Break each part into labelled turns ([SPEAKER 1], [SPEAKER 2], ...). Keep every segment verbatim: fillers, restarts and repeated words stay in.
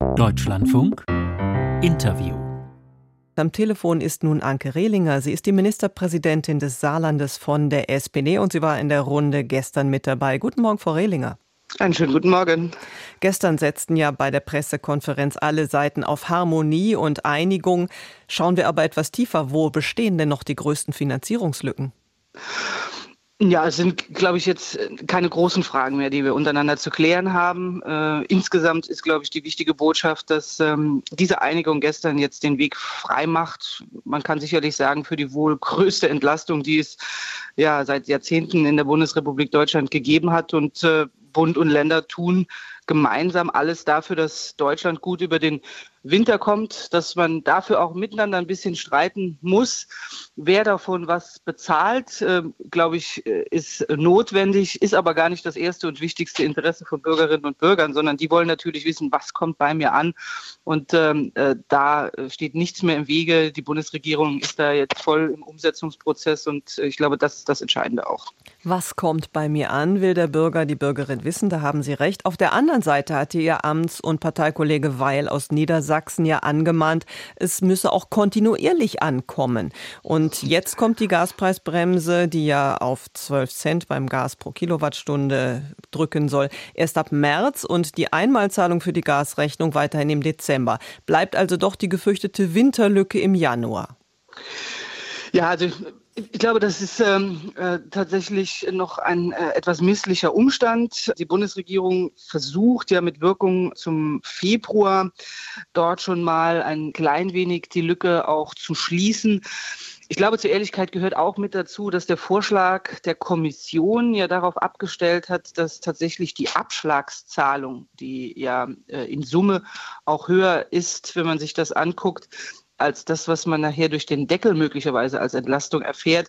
[SPEAKER 1] Deutschlandfunk Interview.
[SPEAKER 2] Am Telefon ist nun Anke Rehlinger. Sie ist die Ministerpräsidentin des Saarlandes von der S P D und sie war in der Runde gestern mit dabei. Guten Morgen, Frau Rehlinger.
[SPEAKER 3] Einen schönen guten Morgen.
[SPEAKER 2] Gestern setzten ja bei der Pressekonferenz alle Seiten auf Harmonie und Einigung. Schauen wir aber etwas tiefer. Wo bestehen denn noch die größten Finanzierungslücken?
[SPEAKER 3] Ja, es sind, glaube ich, jetzt keine großen Fragen mehr, die wir untereinander zu klären haben. Äh, insgesamt ist, glaube ich, die wichtige Botschaft, dass ähm, diese Einigung gestern jetzt den Weg frei macht. Man kann sicherlich sagen, für die wohl größte Entlastung, die es ja seit Jahrzehnten in der Bundesrepublik Deutschland gegeben hat. Und äh, Bund und Länder tun gemeinsam alles dafür, dass Deutschland gut über den Winter kommt, dass man dafür auch miteinander ein bisschen streiten muss. Wer davon was bezahlt, äh, glaube ich, ist notwendig, ist aber gar nicht das erste und wichtigste Interesse von Bürgerinnen und Bürgern, sondern die wollen natürlich wissen, was kommt bei mir an. Und ähm, äh, da steht nichts mehr im Wege. Die Bundesregierung ist da jetzt voll im Umsetzungsprozess und äh, ich glaube, das ist das Entscheidende auch.
[SPEAKER 2] Was kommt bei mir an, will der Bürger, die Bürgerin wissen, da haben Sie recht. Auf der anderen Seite hatte Ihr Amts- und Parteikollege Weil aus Niedersachsen ja angemahnt, es müsse auch kontinuierlich ankommen. Und jetzt kommt die Gaspreisbremse, die ja auf zwölf Cent beim Gas pro Kilowattstunde drücken soll, erst ab März und die Einmalzahlung für die Gasrechnung weiterhin im Dezember. Bleibt also doch die gefürchtete Winterlücke im Januar.
[SPEAKER 3] Ja, also ich glaube, das ist ähm, äh, tatsächlich noch ein äh, etwas misslicher Umstand. Die Bundesregierung versucht ja mit Wirkung zum Februar dort schon mal ein klein wenig die Lücke auch zu schließen. Ich glaube, zur Ehrlichkeit gehört auch mit dazu, dass der Vorschlag der Kommission ja darauf abgestellt hat, dass tatsächlich die Abschlagszahlung, die ja äh, in Summe auch höher ist, wenn man sich das anguckt, als das, was man nachher durch den Deckel möglicherweise als Entlastung erfährt,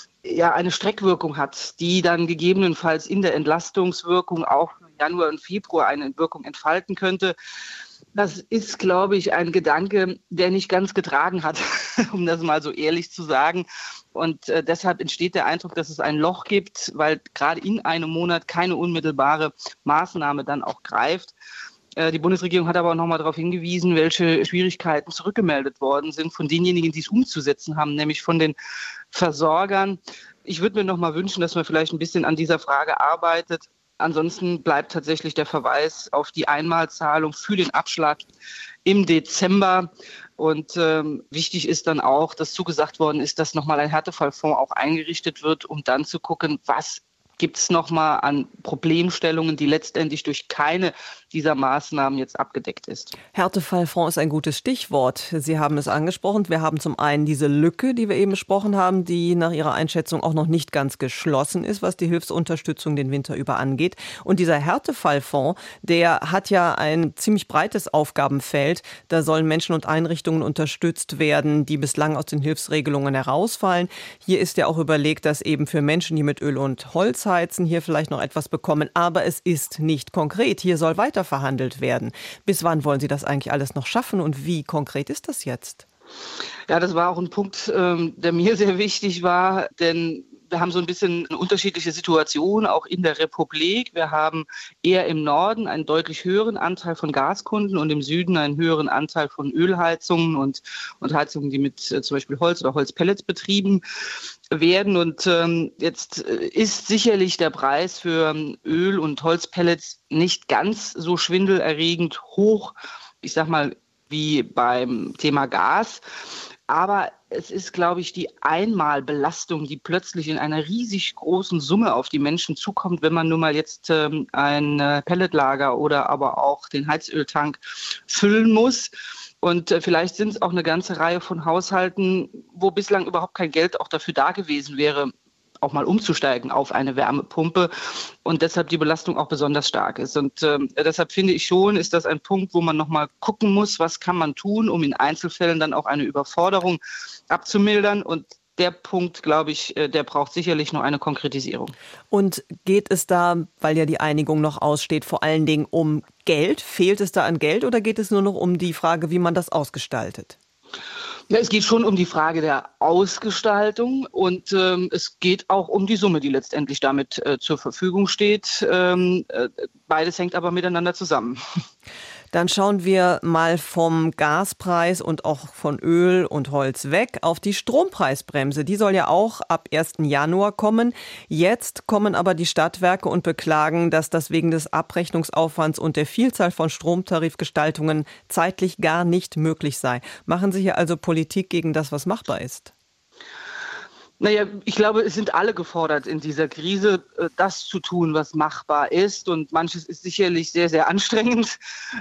[SPEAKER 3] ja eine Streckwirkung hat, die dann gegebenenfalls in der Entlastungswirkung auch im Januar und Februar eine Wirkung entfalten könnte. Das ist, glaube ich, ein Gedanke, der nicht ganz getragen hat, um das mal so ehrlich zu sagen. Und äh, deshalb entsteht der Eindruck, dass es ein Loch gibt, weil gerade in einem Monat keine unmittelbare Maßnahme dann auch greift. Die Bundesregierung hat aber auch noch mal darauf hingewiesen, welche Schwierigkeiten zurückgemeldet worden sind von denjenigen, die es umzusetzen haben, nämlich von den Versorgern. Ich würde mir noch mal wünschen, dass man vielleicht ein bisschen an dieser Frage arbeitet. Ansonsten bleibt tatsächlich der Verweis auf die Einmalzahlung für den Abschlag im Dezember. Und ähm, wichtig ist dann auch, dass zugesagt worden ist, dass noch mal ein Härtefallfonds auch eingerichtet wird, um dann zu gucken, was gibt es nochmal an Problemstellungen, die letztendlich durch keine dieser Maßnahmen jetzt abgedeckt ist.
[SPEAKER 2] Härtefallfonds ist ein gutes Stichwort. Sie haben es angesprochen. Wir haben zum einen diese Lücke, die wir eben besprochen haben, die nach Ihrer Einschätzung auch noch nicht ganz geschlossen ist, was die Hilfsunterstützung den Winter über angeht. Und dieser Härtefallfonds, der hat ja ein ziemlich breites Aufgabenfeld. Da sollen Menschen und Einrichtungen unterstützt werden, die bislang aus den Hilfsregelungen herausfallen. Hier ist ja auch überlegt, dass eben für Menschen, die mit Öl und Holz heizen, hier vielleicht noch etwas bekommen. Aber es ist nicht konkret. Hier soll weiter verhandelt werden. Bis wann wollen Sie das eigentlich alles noch schaffen und wie konkret ist das jetzt?
[SPEAKER 3] Ja, das war auch ein Punkt, ähm, der mir sehr wichtig war, denn wir haben so ein bisschen eine unterschiedliche Situation auch in der Republik. Wir haben eher im Norden einen deutlich höheren Anteil von Gaskunden und im Süden einen höheren Anteil von Ölheizungen und, und Heizungen, die mit äh, zum Beispiel Holz oder Holzpellets betrieben werden. Und ähm, jetzt ist sicherlich der Preis für Öl und Holzpellets nicht ganz so schwindelerregend hoch, ich sag mal, wie beim Thema Gas. Aber es ist, glaube ich, die Einmalbelastung, die plötzlich in einer riesig großen Summe auf die Menschen zukommt, wenn man nun mal jetzt ähm, ein äh, Pelletlager oder aber auch den Heizöltank füllen muss. Und äh, vielleicht sind es auch eine ganze Reihe von Haushalten, wo bislang überhaupt kein Geld auch dafür da gewesen wäre, auch mal umzusteigen auf eine Wärmepumpe und deshalb die Belastung auch besonders stark ist. Und äh, deshalb finde ich schon, ist das ein Punkt, wo man nochmal gucken muss, was kann man tun, um in Einzelfällen dann auch eine Überforderung abzumildern. Und der Punkt, glaube ich, der braucht sicherlich noch eine Konkretisierung.
[SPEAKER 2] Und geht es da, weil ja die Einigung noch aussteht, vor allen Dingen um Geld? Fehlt es da an Geld oder geht es nur noch um die Frage, wie man das ausgestaltet?
[SPEAKER 3] Ja, es geht schon um die Frage der Ausgestaltung und ähm, es geht auch um die Summe, die letztendlich damit äh, zur Verfügung steht. Ähm, äh, beides hängt aber miteinander zusammen.
[SPEAKER 2] Dann schauen wir mal vom Gaspreis und auch von Öl und Holz weg auf die Strompreisbremse. Die soll ja auch ab ersten Januar kommen. Jetzt kommen aber die Stadtwerke und beklagen, dass das wegen des Abrechnungsaufwands und der Vielzahl von Stromtarifgestaltungen zeitlich gar nicht möglich sei. Machen Sie hier also Politik gegen das, was machbar ist?
[SPEAKER 3] Naja, ich glaube, es sind alle gefordert in dieser Krise, das zu tun, was machbar ist. Und manches ist sicherlich sehr, sehr anstrengend.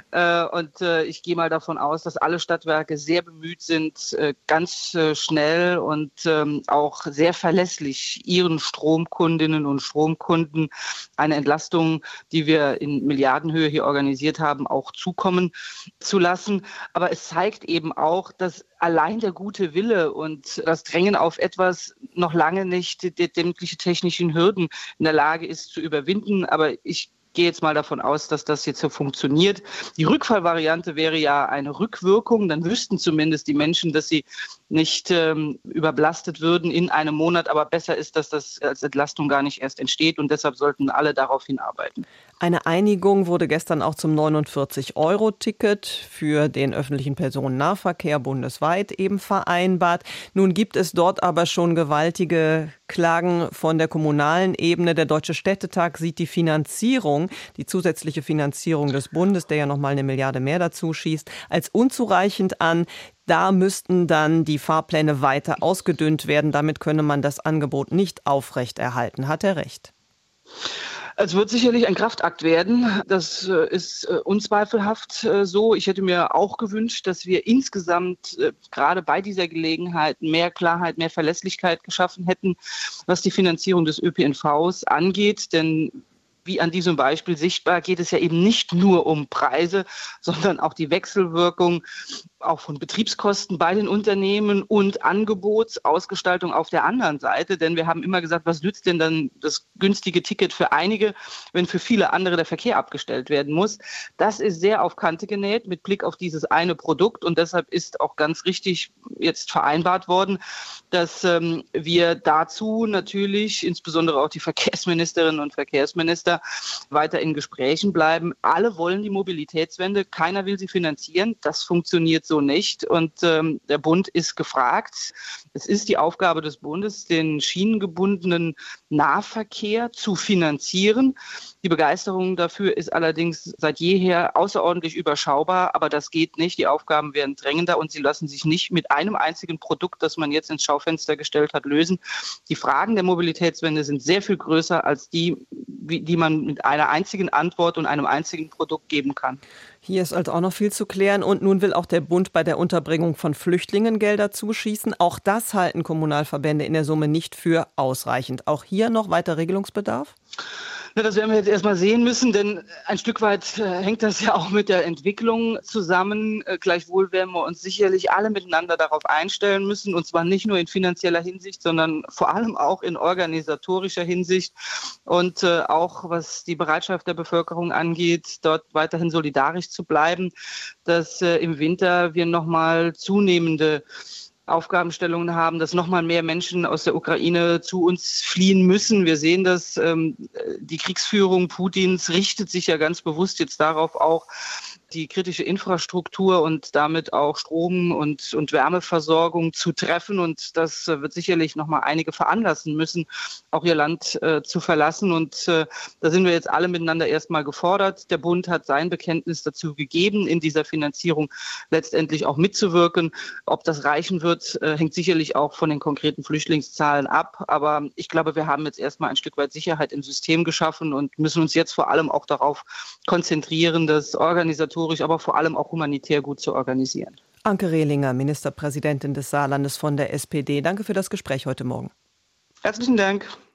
[SPEAKER 3] Und ich gehe mal davon aus, dass alle Stadtwerke sehr bemüht sind, ganz schnell und auch sehr verlässlich ihren Stromkundinnen und Stromkunden eine Entlastung, die wir in Milliardenhöhe hier organisiert haben, auch zukommen zu lassen. Aber es zeigt eben auch, dass allein der gute Wille und das Drängen auf etwas noch lange nicht die, die sämtliche technischen Hürden in der Lage ist zu überwinden. Aber ich gehe jetzt mal davon aus, dass das jetzt so funktioniert. Die Rückfallvariante wäre ja eine Rückwirkung. Dann wüssten zumindest die Menschen, dass sie nicht ähm, überlastet würden in einem Monat. Aber besser ist, dass das als Entlastung gar nicht erst entsteht. Und deshalb sollten alle darauf hinarbeiten.
[SPEAKER 2] Eine Einigung wurde gestern auch zum neunundvierzig Euro Ticket für den öffentlichen Personennahverkehr bundesweit eben vereinbart. Nun gibt es dort aber schon gewaltige Klagen von der kommunalen Ebene. Der Deutsche Städtetag sieht die Finanzierung, die zusätzliche Finanzierung des Bundes, der ja nochmal eine Milliarde mehr dazu schießt, als unzureichend an. Da müssten dann die Fahrpläne weiter ausgedünnt werden. Damit könne man das Angebot nicht aufrechterhalten. Hat er recht?
[SPEAKER 3] Es wird sicherlich ein Kraftakt werden. Das ist unzweifelhaft so. Ich hätte mir auch gewünscht, dass wir insgesamt gerade bei dieser Gelegenheit mehr Klarheit, mehr Verlässlichkeit geschaffen hätten, was die Finanzierung des Ö P N Vs angeht. Denn wie an diesem Beispiel sichtbar, geht es ja eben nicht nur um Preise, sondern auch die Wechselwirkung auch von Betriebskosten bei den Unternehmen und Angebotsausgestaltung auf der anderen Seite. Denn wir haben immer gesagt, was nützt denn dann das günstige Ticket für einige, wenn für viele andere der Verkehr abgestellt werden muss. Das ist sehr auf Kante genäht mit Blick auf dieses eine Produkt. Und deshalb ist auch ganz richtig jetzt vereinbart worden, dass ähm, wir dazu natürlich, insbesondere auch die Verkehrsministerinnen und Verkehrsminister, weiter in Gesprächen bleiben. Alle wollen die Mobilitätswende, keiner will sie finanzieren. Das funktioniert so nicht. Und ähm, der Bund ist gefragt. Es ist die Aufgabe des Bundes, den schienengebundenen Nahverkehr zu finanzieren. Die Begeisterung dafür ist allerdings seit jeher außerordentlich überschaubar, aber das geht nicht. Die Aufgaben werden drängender und sie lassen sich nicht mit einem einzigen Produkt, das man jetzt ins Schaufenster gestellt hat, lösen. Die Fragen der Mobilitätswende sind sehr viel größer als die, die man mit einer einzigen Antwort und einem einzigen Produkt geben kann.
[SPEAKER 2] Hier ist also auch noch viel zu klären. Und nun will auch der Bund bei der Unterbringung von Flüchtlingen Gelder zuschießen. Auch das halten Kommunalverbände in der Summe nicht für ausreichend. Auch hier noch weiter Regelungsbedarf?
[SPEAKER 3] Ja, das werden wir jetzt erstmal sehen müssen, denn ein Stück weit äh, hängt das ja auch mit der Entwicklung zusammen. Äh, gleichwohl werden wir uns sicherlich alle miteinander darauf einstellen müssen, und zwar nicht nur in finanzieller Hinsicht, sondern vor allem auch in organisatorischer Hinsicht und äh, auch was die Bereitschaft der Bevölkerung angeht, dort weiterhin solidarisch zu bleiben, dass äh, im Winter wir nochmal zunehmende Aufgabenstellungen haben, dass noch mal mehr Menschen aus der Ukraine zu uns fliehen müssen. Wir sehen das, ähm, die Kriegsführung Putins richtet sich ja ganz bewusst jetzt darauf auch, die kritische Infrastruktur und damit auch Strom- und, und Wärmeversorgung zu treffen. Und das wird sicherlich noch mal einige veranlassen müssen, auch ihr Land äh, zu verlassen. Und äh, da sind wir jetzt alle miteinander erstmal gefordert. Der Bund hat sein Bekenntnis dazu gegeben, in dieser Finanzierung letztendlich auch mitzuwirken. Ob das reichen wird, äh, hängt sicherlich auch von den konkreten Flüchtlingszahlen ab. Aber ich glaube, wir haben jetzt erstmal ein Stück weit Sicherheit im System geschaffen und müssen uns jetzt vor allem auch darauf konzentrieren, dass organisatorisch, aber vor allem auch humanitär gut zu organisieren.
[SPEAKER 2] Anke Rehlinger, Ministerpräsidentin des Saarlandes von der S P D. Danke für das Gespräch heute Morgen.
[SPEAKER 3] Herzlichen Dank.